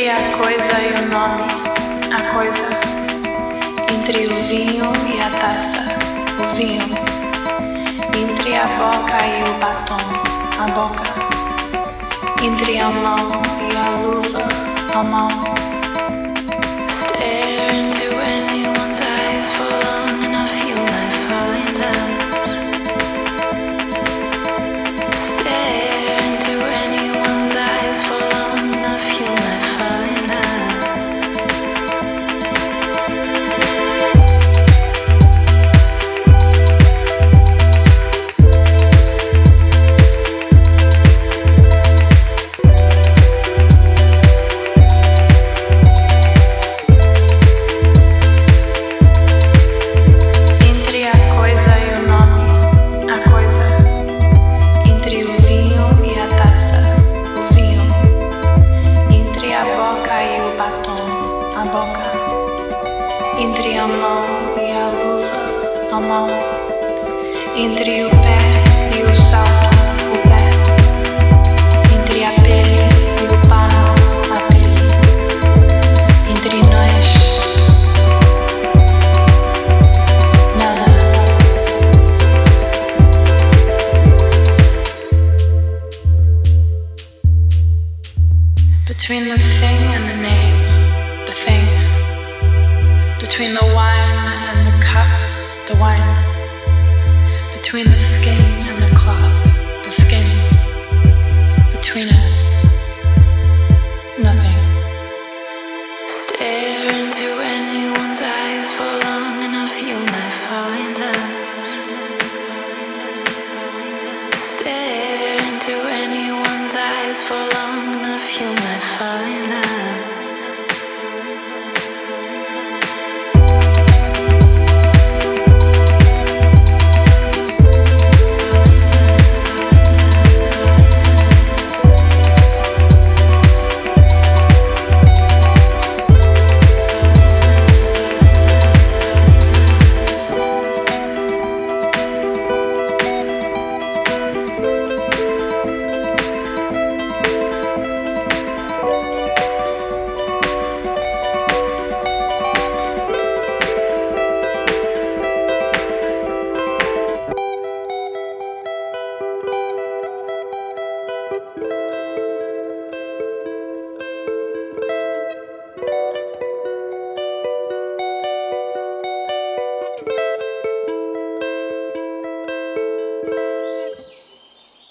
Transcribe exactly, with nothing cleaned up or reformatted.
Entre a coisa e o nome, a coisa. Entre o vinho e a taça, o vinho. Entre a boca e o batom, a boca. Entre a mão e a luva, a mão. Stare into anyone's eyes for long enough, you might fall in love. Stare into anyone's eyes for long enough, you might fall in love. Entre a mão e a luva, a mão. Entre o pé e o salto, o pé. Entre a pele e o pano, a pele. Entre nós, nada. Between the thing and the name, the thing. Between the wine and the cup, the wine. Between the skin and the cloth, the skin. Between us, nothing. Stare into anyone's eyes for long enough, you might fall in love. Stare into anyone's eyes for long enough, you might fall in love.